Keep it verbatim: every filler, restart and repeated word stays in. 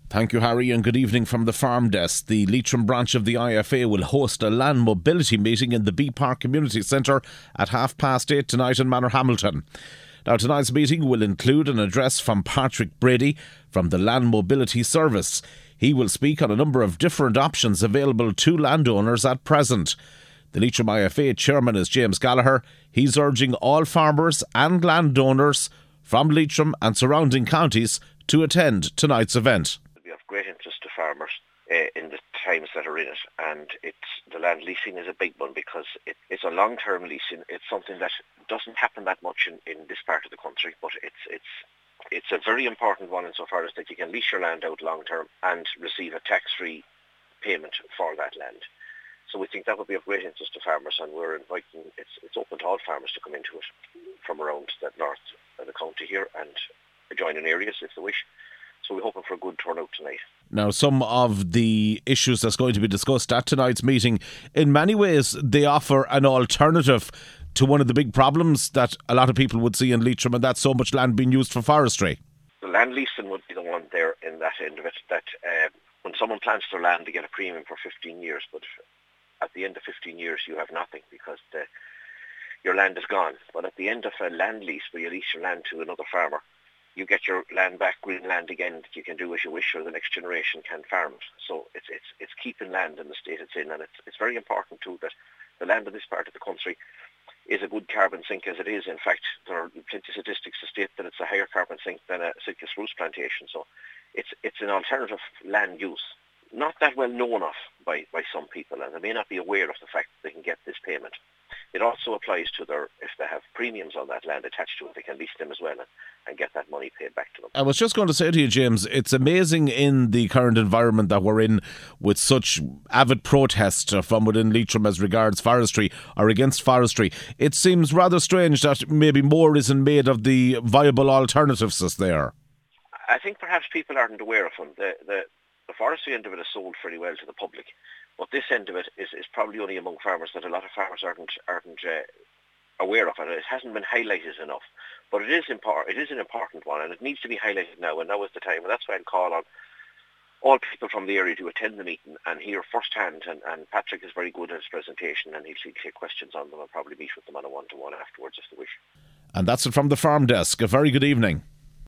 Thank you, Harry, and good evening from the Farm Desk. The Leitrim branch of the I F A will host a land mobility meeting in the B Park Community Centre at half past eight tonight in Manorhamilton. Now, tonight's meeting will include an address from Patrick Brady from the Land Mobility Service. He will speak on a number of different options available to landowners at present. The Leitrim I F A chairman is James Gallagher. He's urging all farmers and landowners from Leitrim and surrounding counties to attend tonight's event. Great interest to farmers uh, in the times that are in it, and it's the land leasing is a big one because it, it's a long-term leasing. It's something that doesn't happen that much in, in this part of the country, but it's it's it's a very important one insofar as that you can lease your land out long-term and receive a tax-free payment for that land. So we think that would be of great interest to farmers, and we're inviting it's it's open to all farmers to come into it from around the north of the county here and adjoining areas if they wish. So we're hoping for a good turnout tonight. Now, some of the issues that's going to be discussed at tonight's meeting, in many ways, they offer an alternative to one of the big problems that a lot of people would see in Leitrim, and that's so much land being used for forestry. The land leasing would be the one there in that end of it, that uh, when someone plants their land, they get a premium for fifteen years, but at the end of fifteen years, you have nothing because the, your land is gone. But at the end of a land lease, where you lease your land to another farmer, you get your land back, green land again, that you can do as you wish, or the next generation can farm it. So it's it's it's keeping land in the state it's in, and it's it's very important too that the land in this part of the country is a good carbon sink as it is. In fact, there are plenty of statistics to state that it's a higher carbon sink than a citrus spruce plantation. So it's it's an alternative land use, not that well known of by, by some people, and they may not be aware of the fact that they can get this payment. It also applies to their, if they have premiums on that land attached to it, they can lease them as well and, and get that money paid back to them. I was just going to say to you, James, it's amazing in the current environment that we're in with such avid protest from within Leitrim as regards forestry or against forestry. It seems rather strange that maybe more isn't made of the viable alternatives that's there. I think perhaps people aren't aware of them. The, the, the forestry end of it is sold fairly well to the public. But this end of it is, is probably only among farmers that a lot of farmers aren't aren't uh, aware of it. It hasn't been highlighted enough. But it is important. It is an important one, and it needs to be highlighted now. And now is the time. And that's why I'd call on all people from the area to attend the meeting and hear firsthand. And, and Patrick is very good at his presentation, and he'll take questions on them and probably meet with them on a one-to-one afterwards if they wish. And that's it from the Farm Desk. A very good evening.